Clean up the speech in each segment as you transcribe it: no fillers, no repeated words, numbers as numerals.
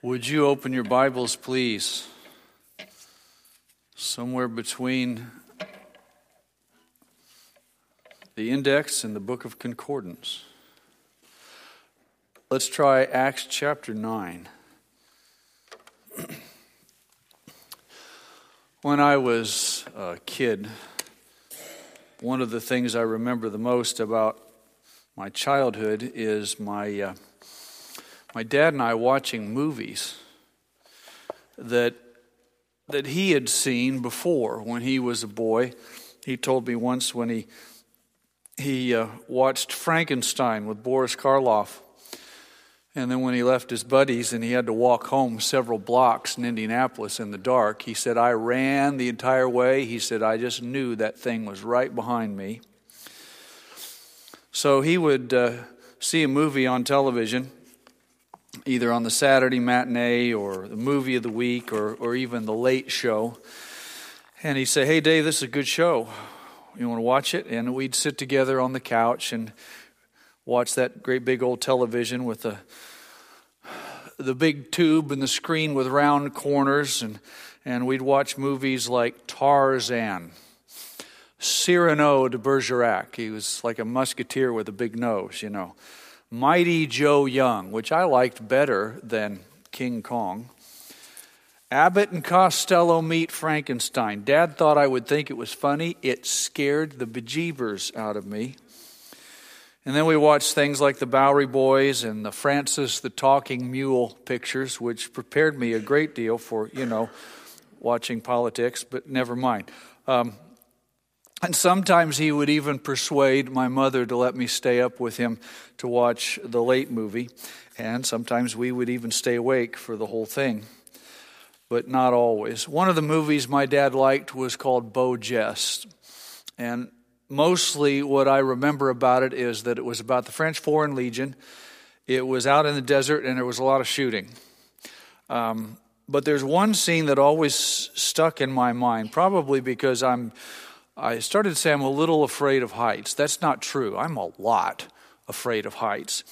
Would you open your Bibles, please? Somewhere between the index and the book of concordance. Let's try Acts chapter 9. When I was a kid, one of the things I remember the most about my childhood is my dad and I watching movies that he had seen before when he was a boy. He told me once when he watched Frankenstein with Boris Karloff. And then when he left his buddies and he had to walk home several blocks in Indianapolis in the dark, he said, I ran the entire way. He said, I just knew that thing was right behind me. So he would see a movie on television, either on the Saturday matinee or the movie of the week or even the late show. And he'd say, hey, Dave, this is a good show. You want to watch it? And we'd sit together on the couch and watch that great big old television with the big tube and the screen with round corners. And we'd watch movies like Tarzan, Cyrano de Bergerac. He was like a musketeer with a big nose, you know. Mighty Joe Young, which I liked better than King Kong. Abbott and Costello Meet Frankenstein. Dad thought I would think it was funny. It scared the bejeebers out of me. And then we watched things like the Bowery Boys and the Francis the Talking Mule pictures, which prepared me a great deal for, watching politics, but never mind. And sometimes he would even persuade my mother to let me stay up with him to watch the late movie. And sometimes we would even stay awake for the whole thing, but not always. One of the movies my dad liked was called Beau Geste. And mostly what I remember about it is that it was about the French Foreign Legion. It was out in the desert and there was a lot of shooting. But there's one scene that always stuck in my mind, probably because I started to say I'm a little afraid of heights. That's not true. I'm a lot afraid of heights.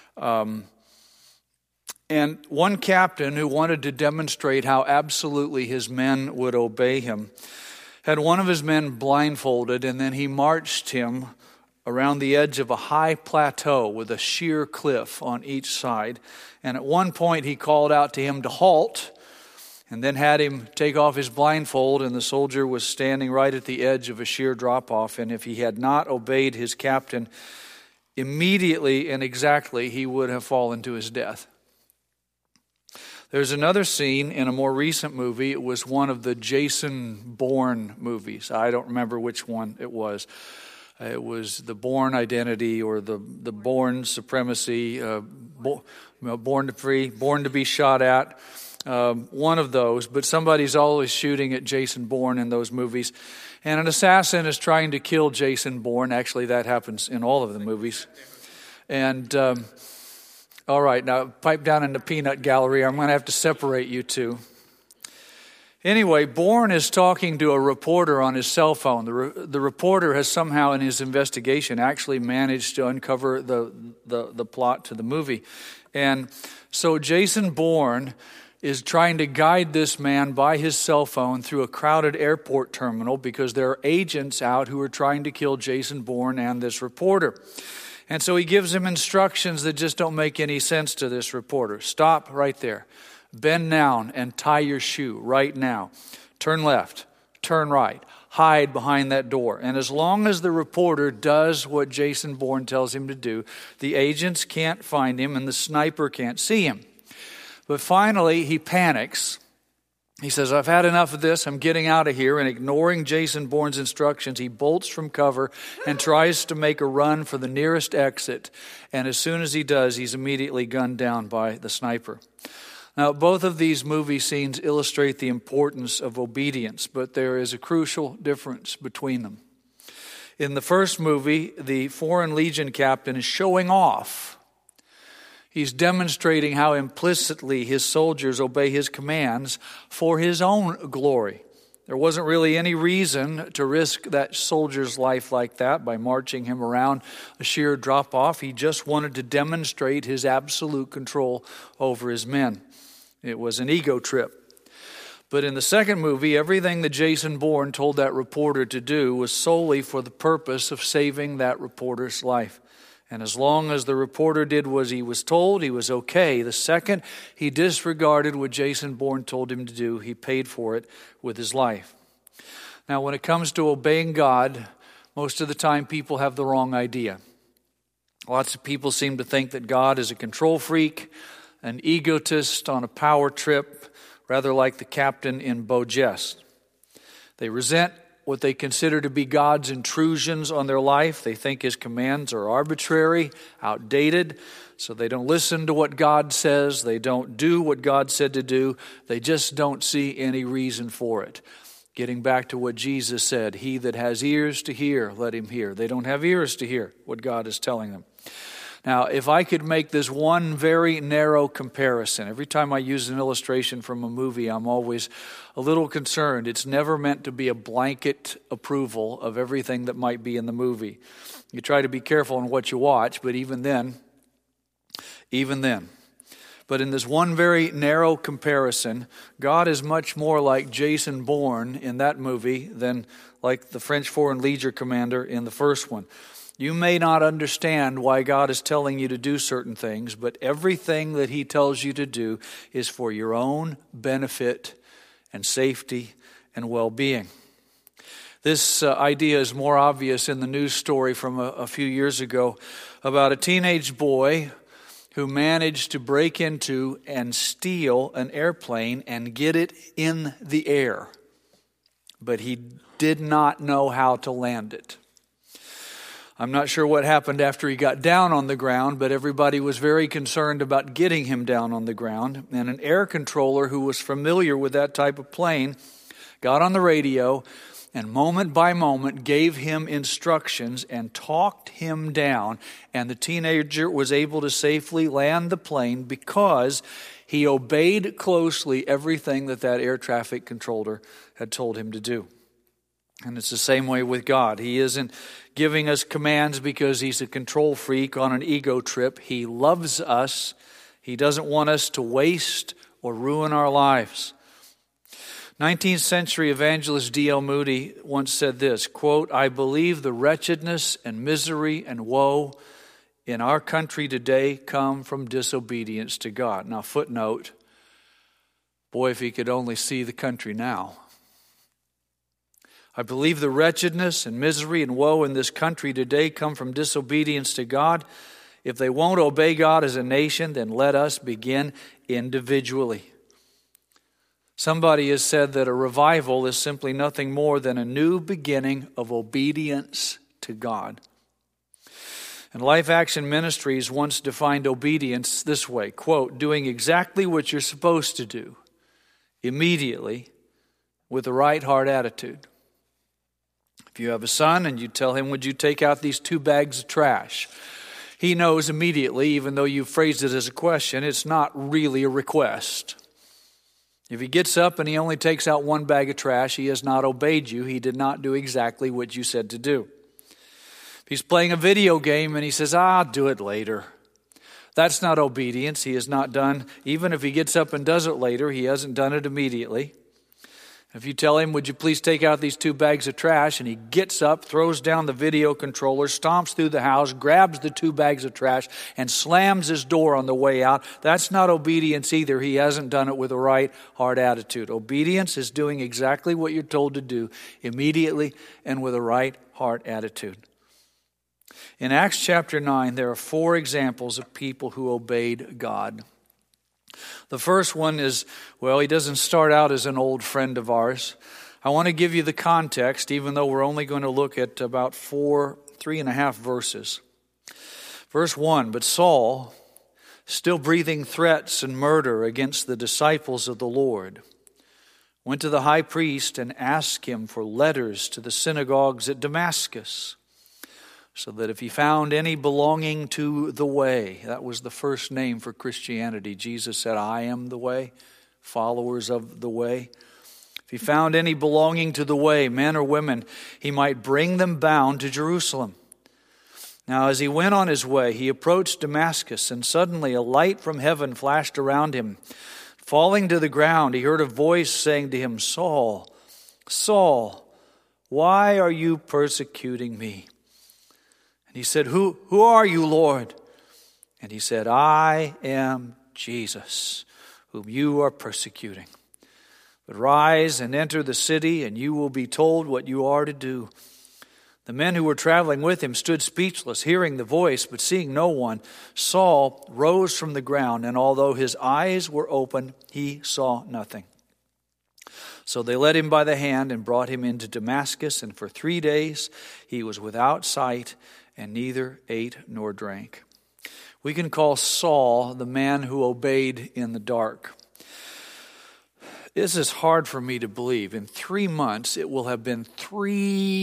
And one captain who wanted to demonstrate how absolutely his men would obey him had one of his men blindfolded, and then he marched him around the edge of a high plateau with a sheer cliff on each side. And at one point he called out to him to halt, and then had him take off his blindfold, and the soldier was standing right at the edge of a sheer drop-off. And if he had not obeyed his captain immediately and exactly, he would have fallen to his death. There's another scene in a more recent movie. It was one of the Jason Bourne movies. I don't remember which one it was. It was the Bourne Identity or the Bourne Supremacy, Born to Free, Born to be Shot At. One of those, but somebody's always shooting at Jason Bourne in those movies. And an assassin is trying to kill Jason Bourne. Actually, that happens in all of the movies. And, all right, now pipe down in the peanut gallery. I'm going to have to separate you two. Anyway, Bourne is talking to a reporter on his cell phone. The reporter has somehow in his investigation actually managed to uncover the plot to the movie. And so Jason Bourne is trying to guide this man by his cell phone through a crowded airport terminal because there are agents out who are trying to kill Jason Bourne and this reporter. And so he gives him instructions that just don't make any sense to this reporter. Stop right there. Bend down and tie your shoe right now. Turn left. Turn right. Hide behind that door. And as long as the reporter does what Jason Bourne tells him to do, the agents can't find him and the sniper can't see him. But finally, he panics. He says, I've had enough of this. I'm getting out of here. And ignoring Jason Bourne's instructions, he bolts from cover and tries to make a run for the nearest exit. And as soon as he does, he's immediately gunned down by the sniper. Now, both of these movie scenes illustrate the importance of obedience, but there is a crucial difference between them. In the first movie, the Foreign Legion captain is showing off. He's demonstrating how implicitly his soldiers obey his commands for his own glory. There wasn't really any reason to risk that soldier's life like that by marching him around a sheer drop-off. He just wanted to demonstrate his absolute control over his men. It was an ego trip. But in the second movie, everything that Jason Bourne told that reporter to do was solely for the purpose of saving that reporter's life. And as long as the reporter did what he was told, he was okay. The second he disregarded what Jason Bourne told him to do, he paid for it with his life. Now, when it comes to obeying God, most of the time people have the wrong idea. Lots of people seem to think that God is a control freak, an egotist on a power trip, rather like the captain in Beau Geste. They resent what they consider to be God's intrusions on their life. They think his commands are arbitrary, outdated, so they don't listen to what God says. They don't do what God said to do. They just don't see any reason for it. Getting back to what Jesus said, he that has ears to hear, let him hear. They don't have ears to hear what God is telling them. Now, if I could make this one very narrow comparison, every time I use an illustration from a movie, I'm always a little concerned. It's never meant to be a blanket approval of everything that might be in the movie. You try to be careful in what you watch, but even then. But in this one very narrow comparison, God is much more like Jason Bourne in that movie than like the French Foreign Legion commander in the first one. You may not understand why God is telling you to do certain things, but everything that he tells you to do is for your own benefit and safety and well-being. This idea is more obvious in the news story from a few years ago about a teenage boy who managed to break into and steal an airplane and get it in the air. But he did not know how to land it. I'm not sure what happened after he got down on the ground, but everybody was very concerned about getting him down on the ground. And an air controller who was familiar with that type of plane got on the radio and moment by moment gave him instructions and talked him down. And the teenager was able to safely land the plane because he obeyed closely everything that air traffic controller had told him to do. And it's the same way with God. He isn't giving us commands because he's a control freak on an ego trip. He loves us. He doesn't want us to waste or ruin our lives. 19th century evangelist D.L. Moody once said this, quote, "I believe the wretchedness and misery and woe in our country today come from disobedience to God." Now, footnote, boy, if he could only see the country now. I believe the wretchedness and misery and woe in this country today come from disobedience to God. If they won't obey God as a nation, then let us begin individually. Somebody has said that a revival is simply nothing more than a new beginning of obedience to God. And Life Action Ministries once defined obedience this way, quote, "doing exactly what you're supposed to do, immediately, with the right heart attitude." If you have a son and you tell him, "Would you take out these 2 bags of trash?" He knows immediately, even though you phrased it as a question, it's not really a request. If he gets up and he only takes out 1 bag of trash, he has not obeyed you. He did not do exactly what you said to do. If he's playing a video game and he says, "I'll do it later," that's not obedience. He has not done, even if he gets up and does it later, he hasn't done it immediately. If you tell him, "Would you please take out these 2 bags of trash?" and he gets up, throws down the video controller, stomps through the house, grabs the 2 bags of trash, and slams his door on the way out, that's not obedience either. He hasn't done it with a right heart attitude. Obedience is doing exactly what you're told to do immediately and with a right heart attitude. In Acts chapter 9, there are 4 examples of people who obeyed God. The first one is, well, he doesn't start out as an old friend of ours. I want to give you the context, even though we're only going to look at about 3.5 verses. Verse 1, "But Saul, still breathing threats and murder against the disciples of the Lord, went to the high priest and asked him for letters to the synagogues at Damascus, so that if he found any belonging to the way," that was the first name for Christianity. Jesus said, "I am the way," followers of the way. If he found any belonging to the way, men or women, he might bring them bound to Jerusalem. Now, as he went on his way, he approached Damascus, and suddenly a light from heaven flashed around him. Falling to the ground, he heard a voice saying to him, Saul, Saul, why are you persecuting me? And he said, Who are you, Lord? And he said, I am Jesus, whom you are persecuting. But rise and enter the city, and you will be told what you are to do. The men who were traveling with him stood speechless, hearing the voice, but seeing no one. Saul rose from the ground, and although his eyes were open, he saw nothing. So they led him by the hand and brought him into Damascus, and for 3 days he was without sight, and neither ate nor drank. We can call Saul the man who obeyed in the dark. This is hard for me to believe. In 3 months, it will have been 3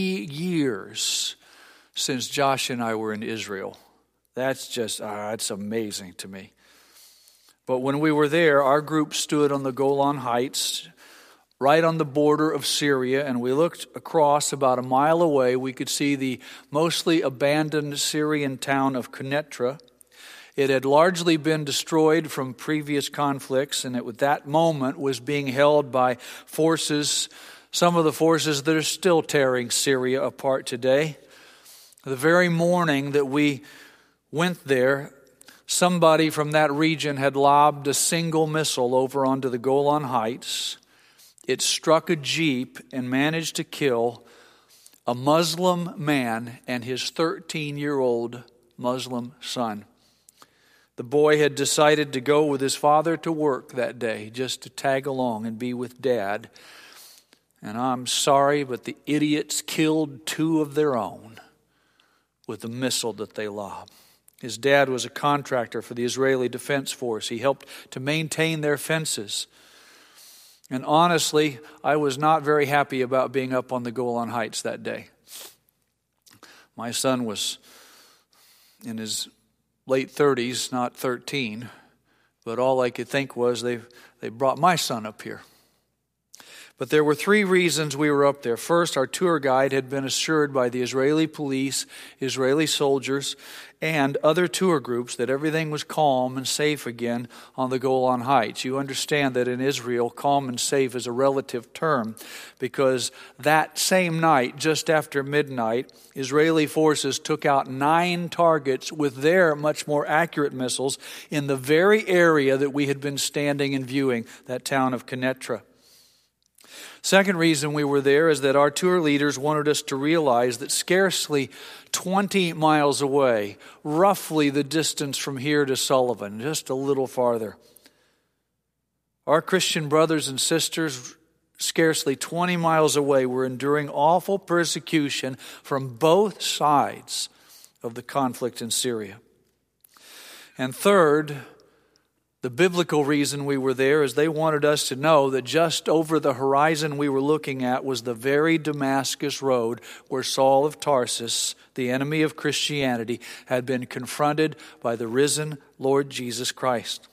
years since Josh and I were in Israel. That's just, it's amazing to me. But when we were there, our group stood on the Golan Heights, right on the border of Syria, and we looked across about a mile away. We could see the mostly abandoned Syrian town of Quneitra. It had largely been destroyed from previous conflicts, and at that moment was being held by forces, some of the forces that are still tearing Syria apart today. The very morning that we went there, somebody from that region had lobbed a single missile over onto the Golan Heights. It struck a jeep and managed to kill a Muslim man and his 13-year-old Muslim son. The boy had decided to go with his father to work that day, just to tag along and be with Dad. And I'm sorry, but the idiots killed 2 of their own with the missile that they lobbed. His dad was a contractor for the Israeli Defense Force. He helped to maintain their fences. And honestly, I was not very happy about being up on the Golan Heights that day. My son was in his late 30s, not 13, but all I could think was they brought my son up here. But there were 3 reasons we were up there. First, our tour guide had been assured by the Israeli police, Israeli soldiers, and other tour groups that everything was calm and safe again on the Golan Heights. You understand that in Israel, calm and safe is a relative term, because that same night, just after midnight, Israeli forces took out 9 targets with their much more accurate missiles in the very area that we had been standing and viewing, that town of Quneitra. Second reason we were there is that our tour leaders wanted us to realize that scarcely 20 miles away, roughly the distance from here to Sullivan, just a little farther, our Christian brothers and sisters scarcely 20 miles away were enduring awful persecution from both sides of the conflict in Syria. And third, the biblical reason we were there is they wanted us to know that just over the horizon we were looking at was the very Damascus road where Saul of Tarsus, the enemy of Christianity, had been confronted by the risen Lord Jesus Christ.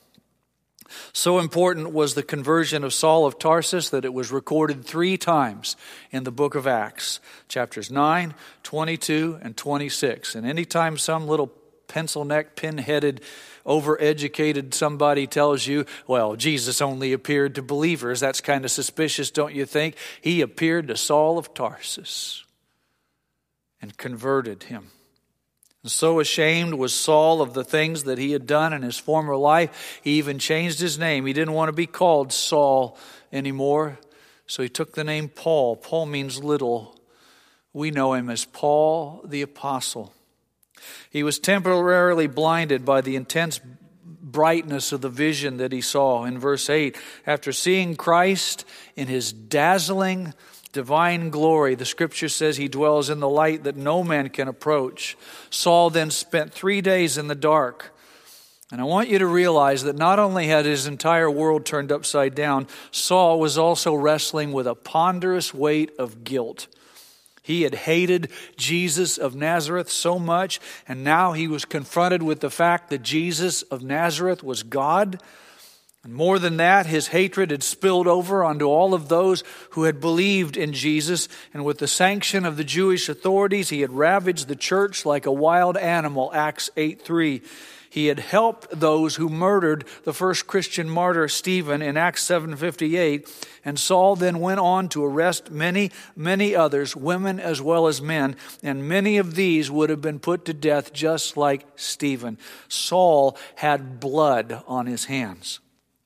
So important was the conversion of Saul of Tarsus that it was recorded 3 times in the book of Acts, chapters 9, 22, and 26. And anytime some little pencil-neck, pin-headed, overeducated somebody tells you, well, Jesus only appeared to believers, that's kind of suspicious, don't you think? He appeared to Saul of Tarsus and converted him. And so ashamed was Saul of the things that he had done in his former life, he even changed his name. He didn't want to be called Saul anymore, so he took the name Paul. Paul means little. We know him as Paul the Apostle. He was temporarily blinded by the intense brightness of the vision that he saw. In verse 8, after seeing Christ in his dazzling divine glory, the scripture says he dwells in the light that no man can approach. Saul then spent 3 days in the dark. And I want you to realize that not only had his entire world turned upside down, Saul was also wrestling with a ponderous weight of guilt. He had hated Jesus of Nazareth so much, and now he was confronted with the fact that Jesus of Nazareth was God. And more than that, his hatred had spilled over onto all of those who had believed in Jesus. And with the sanction of the Jewish authorities, he had ravaged the church like a wild animal, Acts 8:3. He had helped those who murdered the first Christian martyr, Stephen, in Acts 7:58. And Saul then went on to arrest many, many others, women as well as men. And many of these would have been put to death just like Stephen. Saul had blood on his hands.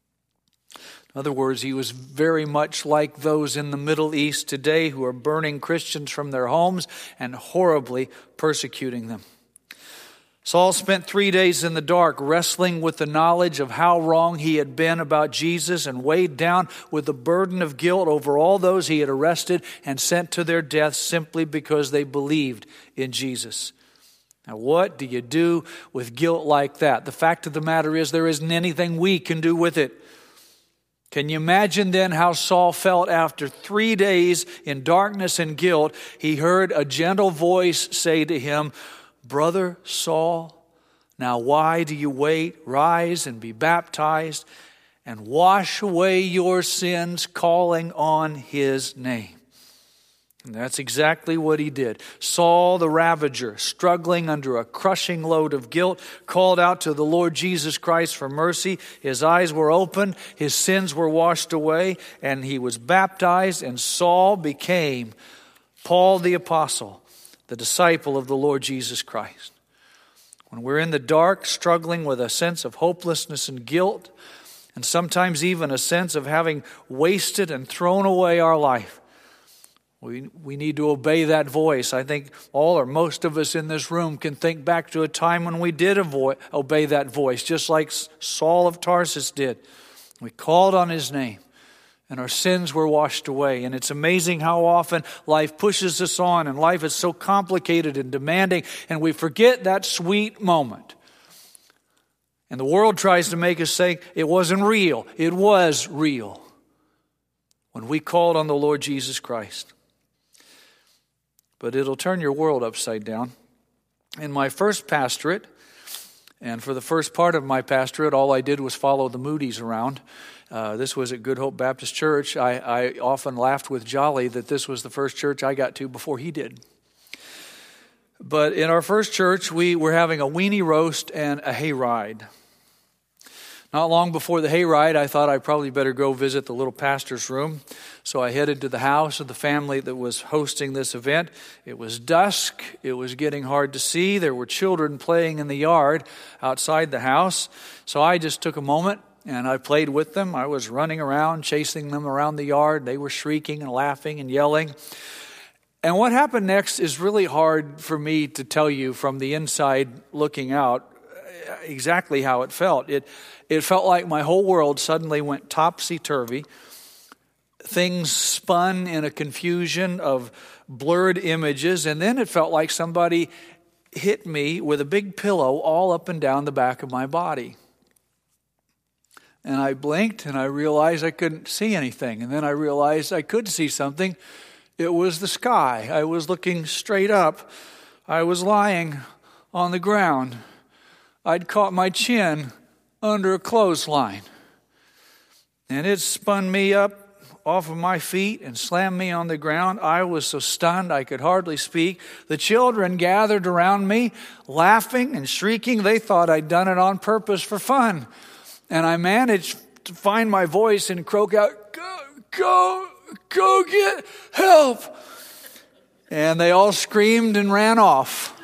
In other words, he was very much like those in the Middle East today who are burning Christians from their homes and horribly persecuting them. Saul spent 3 days in the dark wrestling with the knowledge of how wrong he had been about Jesus and weighed down with the burden of guilt over all those he had arrested and sent to their death simply because they believed in Jesus. Now, what do you do with guilt like that? The fact of the matter is there isn't anything we can do with it. Can you imagine then how Saul felt after 3 days in darkness and guilt? He heard a gentle voice say to him, "Brother Saul, now why do you wait? Rise and be baptized and wash away your sins, calling on his name." And that's exactly what he did. Saul the ravager, struggling under a crushing load of guilt, called out to the Lord Jesus Christ for mercy. His eyes were opened, his sins were washed away, and he was baptized, and Saul became Paul the Apostle, the disciple of the Lord Jesus Christ. When we're in the dark, struggling with a sense of hopelessness and guilt, and sometimes even a sense of having wasted and thrown away our life, we need to obey that voice. I think all or most of us in this room can think back to a time when we did obey that voice, just like Saul of Tarsus did. We called on his name, and our sins were washed away. And it's amazing how often life pushes us on, and life is so complicated and demanding, and we forget that sweet moment. And the world tries to make us say it wasn't real. It was real when we called on the Lord Jesus Christ. But it'll turn your world upside down. In my first pastorate, and for the first part of my pastorate, all I did was follow the Moody's around. This was at Good Hope Baptist Church. I often laughed with Jolly that this was the first church I got to before he did. But in our first church, we were having a weenie roast and a hayride. Not long before the hayride, I thought I'd probably better go visit the little pastor's room. So I headed to the house of the family that was hosting this event. It was dusk. It was getting hard to see. There were children playing in the yard outside the house. So I just took a moment and I played with them. I was running around, chasing them around the yard. They were shrieking and laughing and yelling. And what happened next is really hard for me to tell you from the inside looking out exactly how it felt. It felt like my whole world suddenly went topsy-turvy. Things spun in a confusion of blurred images, and then it felt like somebody hit me with a big pillow all up and down the back of my body. And I blinked, and I realized I couldn't see anything. And then I realized I could see something. It was the sky. I was looking straight up. I was lying on the ground. I'd caught my chin under a clothesline. And it spun me up off of my feet and slammed me on the ground. I was so stunned I could hardly speak. The children gathered around me, laughing and shrieking. They thought I'd done it on purpose for fun. And I managed to find my voice and croak out, go get help. And they all screamed and ran off.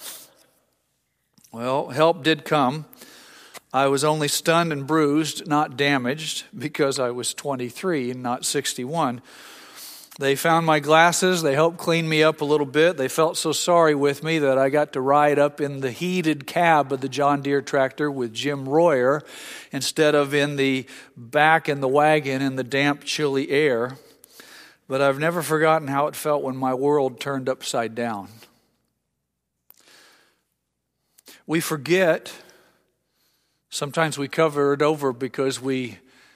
Well, help did come. I was only stunned and bruised, not damaged, because I was 23 and not 61. They found my glasses. They helped clean me up a little bit. They felt so sorry with me that I got to ride up in the heated cab of the John Deere tractor with Jim Royer instead of in the back in the wagon in the damp, chilly air. But I've never forgotten how it felt when my world turned upside down. We forget. Sometimes we cover it over because we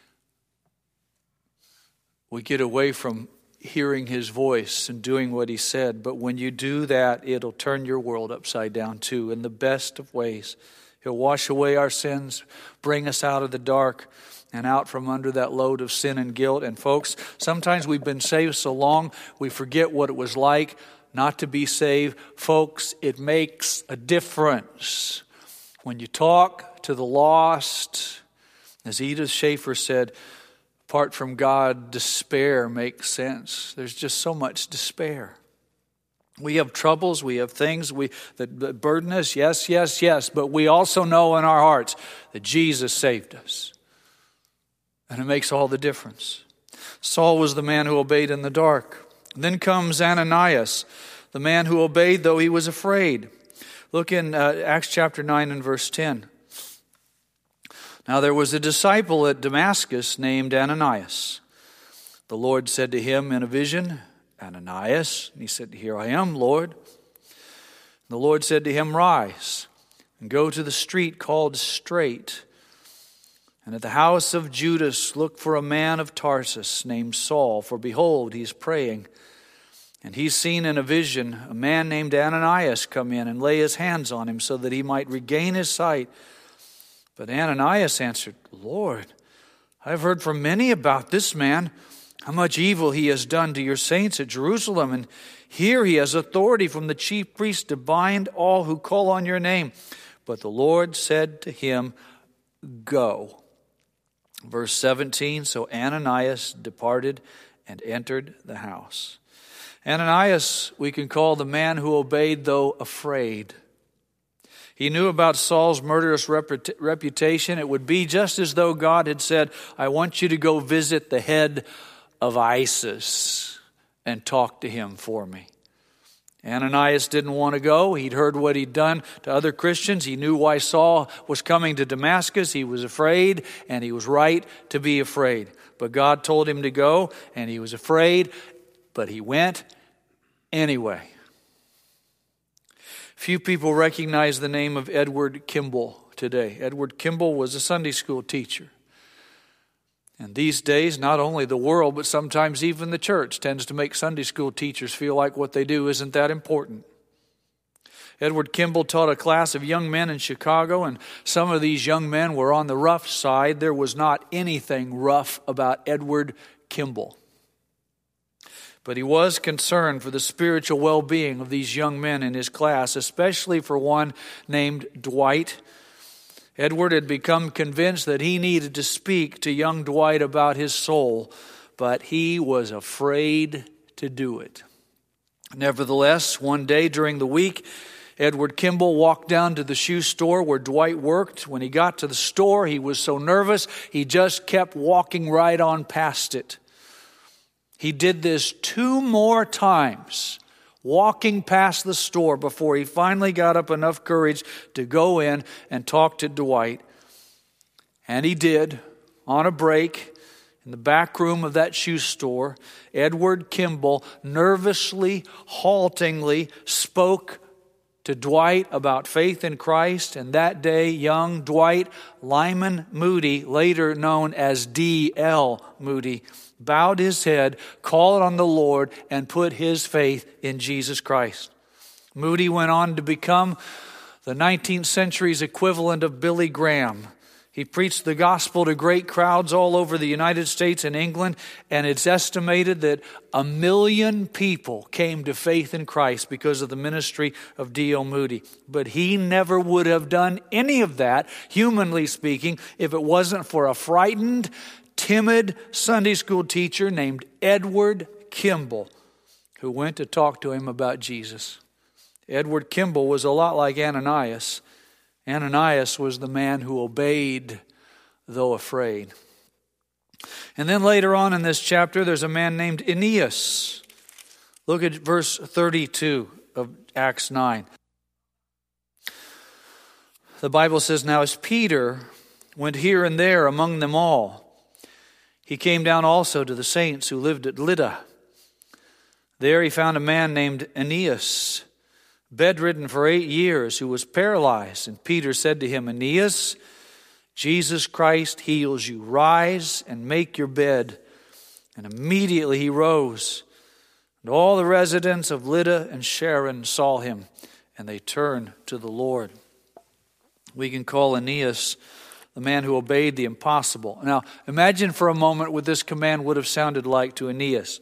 get away from hearing his voice and doing what he said. But when you do that, it'll turn your world upside down too, in the best of ways. He'll wash away our sins, bring us out of the dark and out from under that load of sin and guilt. And folks, sometimes we've been saved so long, we forget what it was like not to be saved. Folks, it makes a difference. When you talk to the lost, as Edith Schaefer said, apart from God, despair makes sense. There's just so much despair. We have troubles, we have things that burden us, yes, but we also know in our hearts that Jesus saved us. And it makes all the difference. Saul was the man who obeyed in the dark. Then comes Ananias, the man who obeyed though he was afraid. Look in Acts chapter 9 and verse 10. Now there was a disciple at Damascus named Ananias. The Lord said to him in a vision, Ananias. And he said, Here I am, Lord. And the Lord said to him, Rise and go to the street called Straight, and at the house of Judas look for a man of Tarsus named Saul, for behold, he is praying. And he's seen in a vision a man named Ananias come in and lay his hands on him so that he might regain his sight. But Ananias answered, Lord, I have heard from many about this man, how much evil he has done to your saints at Jerusalem. And here he has authority from the chief priest to bind all who call on your name. But the Lord said to him, Go. Verse 17, so Ananias departed and entered the house. Ananias we can call the man who obeyed though afraid. He knew about Saul's murderous reputation. It would be just as though God had said, I want you to go visit the head of ISIS and talk to him for me. Ananias didn't want to go. He'd heard what he'd done to other Christians. He knew why Saul was coming to Damascus. He was afraid, and he was right to be afraid. But God told him to go, and he was afraid, but he went anyway. Few people recognize the name of Edward Kimball today. Edward Kimball was a Sunday school teacher. And these days, not only the world, but sometimes even the church tends to make Sunday school teachers feel like what they do isn't that important. Edward Kimball taught a class of young men in Chicago, and some of these young men were on the rough side. There was not anything rough about Edward Kimball. But he was concerned for the spiritual well-being of these young men in his class, especially for one named Dwight. Edward had become convinced that he needed to speak to young Dwight about his soul, but he was afraid to do it. Nevertheless, one day during the week, Edward Kimball walked down to the shoe store where Dwight worked. When he got to the store, he was so nervous, he just kept walking right on past it. He did this 2 more times, walking past the store before he finally got up enough courage to go in and talk to Dwight. And he did, on a break, in the back room of that shoe store. Edward Kimball nervously, haltingly spoke to Dwight about faith in Christ. And that day, young Dwight Lyman Moody, later known as D.L. Moody, bowed his head, called on the Lord, and put his faith in Jesus Christ. Moody went on to become the 19th century's equivalent of Billy Graham. He preached the gospel to great crowds all over the United States and England, and it's estimated that 1 million people came to faith in Christ because of the ministry of D.L. Moody. But he never would have done any of that, humanly speaking, if it wasn't for a frightened, timid Sunday school teacher named Edward Kimball, who went to talk to him about Jesus. Edward Kimball was a lot like Ananias. Ananias was the man who obeyed, though afraid. And then later on in this chapter, there's a man named Aeneas. Look at verse 32 of Acts 9. The Bible says, Now as Peter went here and there among them all, he came down also to the saints who lived at Lydda. There he found a man named Aeneas, bedridden for 8 years, who was paralyzed. And Peter said to him, Aeneas, Jesus Christ heals you. Rise and make your bed. And immediately he rose. And all the residents of Lydda and Sharon saw him, and they turned to the Lord. We can call Aeneas the man who obeyed the impossible. Now, imagine for a moment what this command would have sounded like to Aeneas.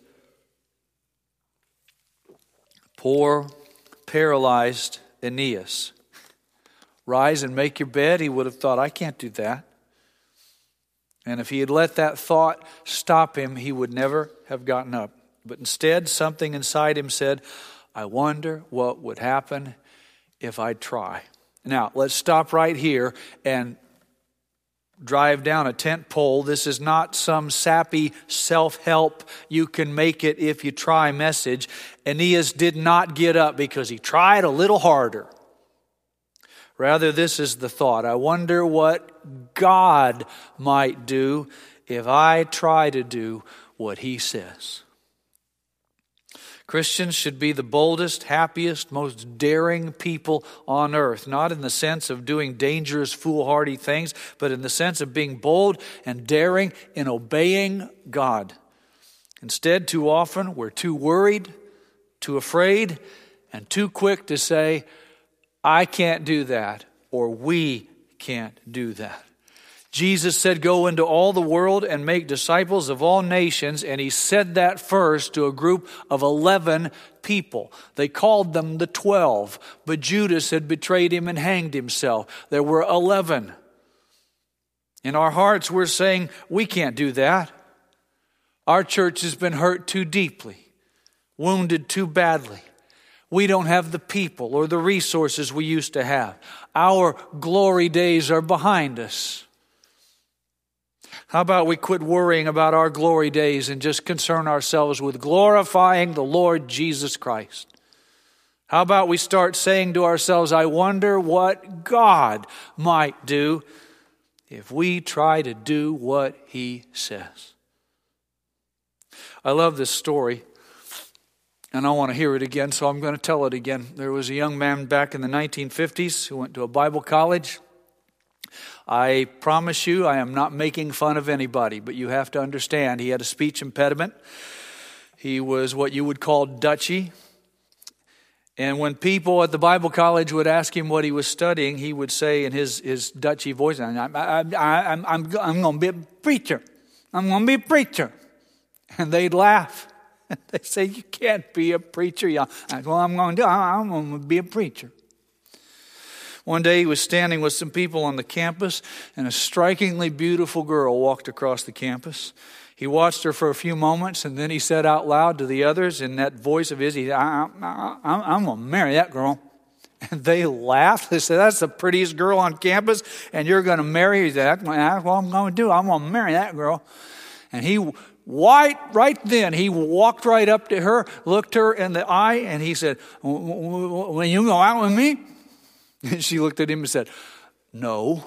Poor, paralyzed Aeneas. Rise and make your bed, he would have thought, I can't do that. And if he had let that thought stop him, he would never have gotten up. But instead, something inside him said, I wonder what would happen if I try. Now, let's stop right here and drive down a tent pole. This is not some sappy self-help, you can make it if you try message. Aeneas did not get up because he tried a little harder. Rather, this is the thought. I wonder what God might do if I try to do what he says. Christians should be the boldest, happiest, most daring people on earth. Not in the sense of doing dangerous, foolhardy things, but in the sense of being bold and daring in obeying God. Instead, too often, we're too worried, too afraid, and too quick to say, I can't do that, or we can't do that. Jesus said, go into all the world and make disciples of all nations. And he said that first to a group of 11 people. They called them the 12, but Judas had betrayed him and hanged himself. There were 11. In our hearts, we're saying, we can't do that. Our church has been hurt too deeply, wounded too badly. We don't have the people or the resources we used to have. Our glory days are behind us. How about we quit worrying about our glory days and just concern ourselves with glorifying the Lord Jesus Christ? How about we start saying to ourselves, I wonder what God might do if we try to do what he says. I love this story. And I want to hear it again, so I'm going to tell it again. There was a young man back in the 1950s who went to a Bible college. I promise you, I am not making fun of anybody, but you have to understand, he had a speech impediment. He was what you would call Dutchy. And when people at the Bible college would ask him what he was studying, he would say in his Dutchy voice, I'm going to be a preacher. I'm going to be a preacher. And they'd laugh. They say, you can't be a preacher. Yeah. That's what I'm going to do. I'm going to be a preacher. One day he was standing with some people on the campus, and a strikingly beautiful girl walked across the campus. He watched her for a few moments, and then he said out loud to the others in that voice of his, I'm going to marry that girl. And they laughed. They said, that's the prettiest girl on campus, and you're going to marry her. He said, that's what I'm going to do. I'm going to marry that girl. And right then, he walked right up to her, looked her in the eye, and he said, will you go out with me? And she looked at him and said, no.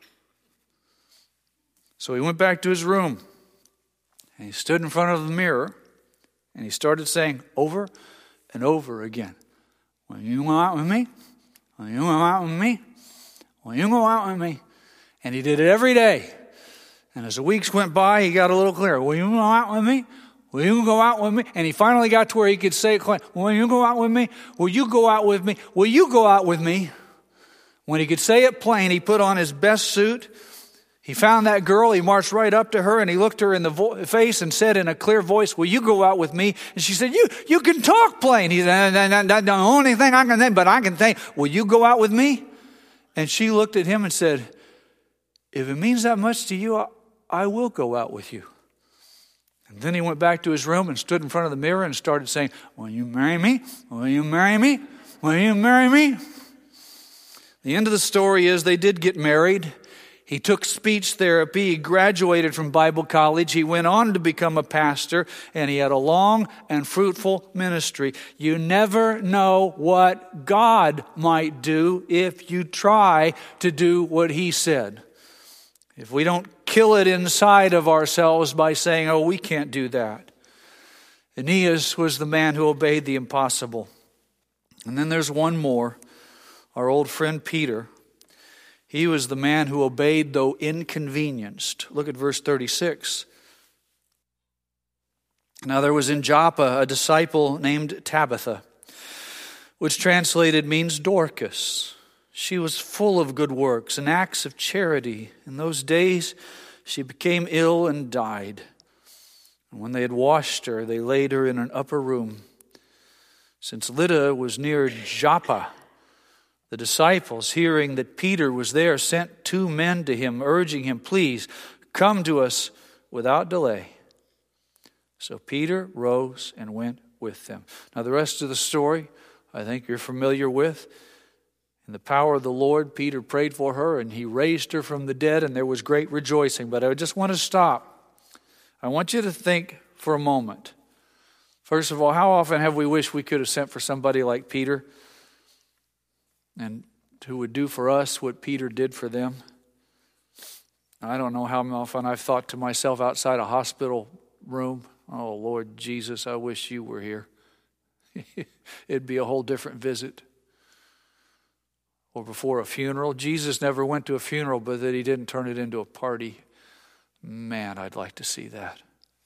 So he went back to his room, and he stood in front of the mirror, and he started saying over and over again, will you go out with me? Will you go out with me? Will you go out with me? And he did it every day. And as the weeks went by, he got a little clearer. Will you go out with me? Will you go out with me? And he finally got to where he could say it, will you go out with me? Will you go out with me? Will you go out with me? When he could say it plain, he put on his best suit. He found that girl. He marched right up to her and he looked her in the face and said in a clear voice, will you go out with me? And she said, you can talk plain. He said, that's the only thing I can say, but I can say, will you go out with me? And she looked at him and said, if it means that much to you, I will go out with you. And then he went back to his room and stood in front of the mirror and started saying, will you marry me? Will you marry me? Will you marry me? The end of the story is they did get married. He took speech therapy. He graduated from Bible college. He went on to become a pastor, and he had a long and fruitful ministry. You never know what God might do if you try to do what he said. If we don't kill it inside of ourselves by saying, oh, we can't do that. Aeneas was the man who obeyed the impossible. And then there's one more, our old friend Peter. He was the man who obeyed though inconvenienced. Look at verse 36. Now there was in Joppa a disciple named Tabitha, which translated means Dorcas. She was full of good works and acts of charity. In those days she became ill and died. And when they had washed her, they laid her in an upper room. Since Lydda was near Joppa, The disciples, hearing that Peter was there, sent 2 men to him, urging him, "Please, come to us without delay." So Peter rose and went with them. Now the rest of the story, I think you're familiar with. In the power of the Lord, Peter prayed for her, and he raised her from the dead, and there was great rejoicing. But I just want to stop. I want you to think for a moment. First of all, how often have we wished we could have sent for somebody like Peter, and who would do for us what Peter did for them? I don't know how often I've thought to myself outside a hospital room, "Oh, Lord Jesus, I wish you were here." It'd be a whole different visit. Or before a funeral. Jesus never went to a funeral, but that he didn't turn it into a party. Man, I'd like to see that.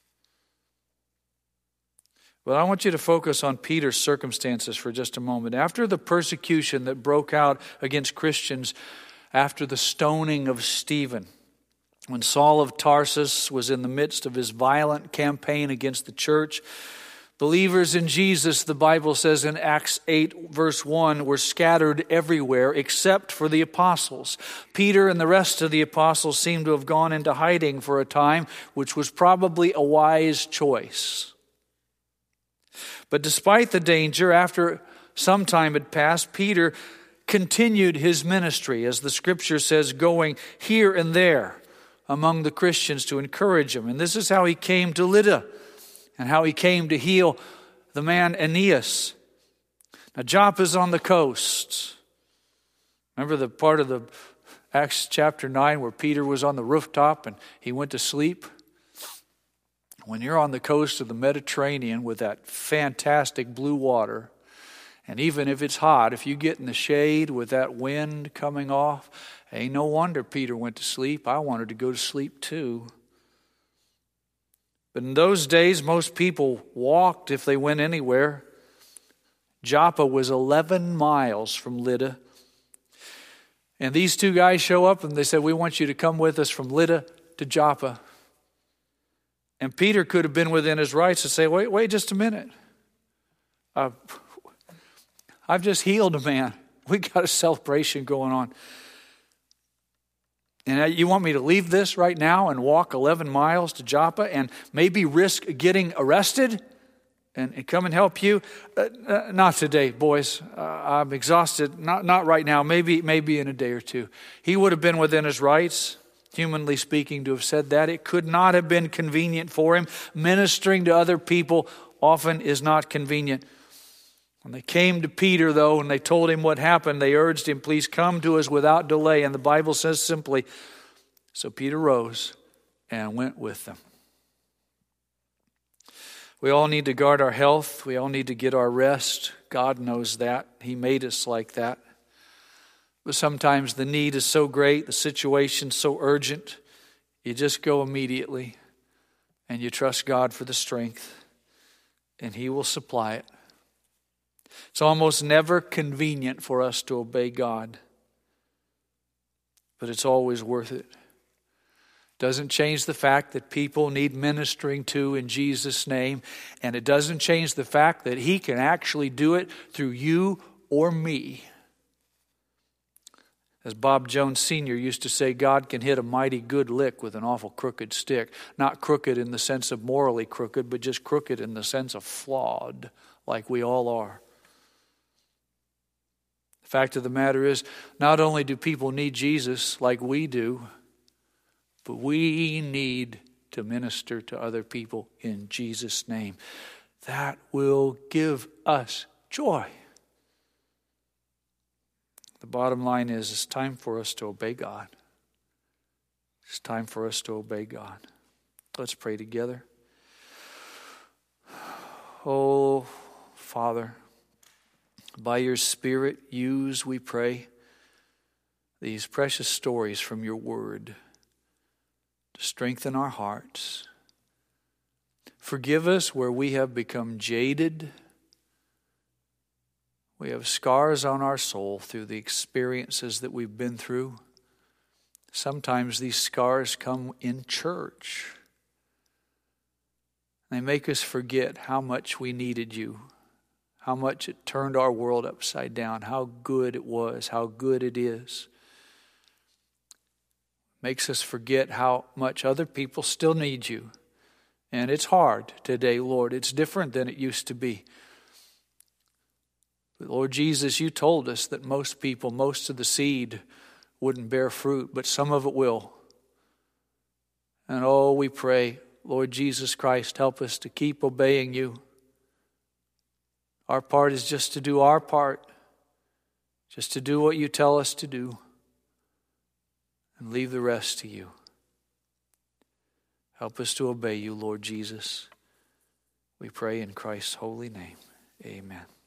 But I want you to focus on Peter's circumstances for just a moment. After the persecution that broke out against Christians after the stoning of Stephen, when Saul of Tarsus was in the midst of his violent campaign against the church, believers in Jesus, the Bible says in Acts 8 verse 1, were scattered everywhere except for the apostles. Peter and the rest of the apostles seemed to have gone into hiding for a time, which was probably a wise choice. But despite the danger, after some time had passed, Peter continued his ministry, as the scripture says, going here and there among the Christians to encourage them. And this is how he came to Lydda, and how he came to heal the man Aeneas. Now Joppa's on the coast. Remember the part of the Acts chapter 9 where Peter was on the rooftop and he went to sleep? When you're on the coast of the Mediterranean with that fantastic blue water, and even if it's hot, if you get in the shade with that wind coming off, ain't no wonder Peter went to sleep. I wanted to go to sleep too. But in those days, most people walked if they went anywhere. Joppa was 11 miles from Lydda. And these 2 guys show up and they said, "We want you to come with us from Lydda to Joppa." And Peter could have been within his rights to say, wait just a minute. I've just healed a man. We got a celebration going on. And you want me to leave this right now and walk 11 miles to Joppa and maybe risk getting arrested and come and help you? Not today, boys. I'm exhausted. Not right now. Maybe in a day or 2. He would have been within his rights, humanly speaking, to have said that. It could not have been convenient for him. Ministering to other people often is not convenient. When they came to Peter, though, and they told him what happened, they urged him, "Please come to us without delay." And the Bible says simply, so Peter rose and went with them. We all need to guard our health. We all need to get our rest. God knows that. He made us like that. But sometimes the need is so great, the situation so urgent, you just go immediately and you trust God for the strength, and He will supply it. It's almost never convenient for us to obey God, but it's always worth it. Doesn't change the fact that people need ministering to in Jesus' name, and it doesn't change the fact that He can actually do it through you or me. As Bob Jones Sr. used to say, God can hit a mighty good lick with an awful crooked stick. Not crooked in the sense of morally crooked, but just crooked in the sense of flawed, like we all are. The fact of the matter is, not only do people need Jesus like we do, but we need to minister to other people in Jesus' name. That will give us joy. The bottom line is, it's time for us to obey God. It's time for us to obey God. Let's pray together. Oh, Father, by your Spirit, use, we pray, these precious stories from your word to strengthen our hearts. Forgive us where we have become jaded. We have scars on our soul through the experiences that we've been through. Sometimes these scars come in church. They make us forget how much we needed you, how much it turned our world upside down, how good it was, how good it is. Makes us forget how much other people still need you. And it's hard today, Lord. It's different than it used to be. But Lord Jesus, you told us that most people, most of the seed wouldn't bear fruit, but some of it will. And oh, we pray, Lord Jesus Christ, help us to keep obeying you. Our part is just to do our part, just to do what you tell us to do, and leave the rest to you. Help us to obey you, Lord Jesus. We pray in Christ's holy name. Amen.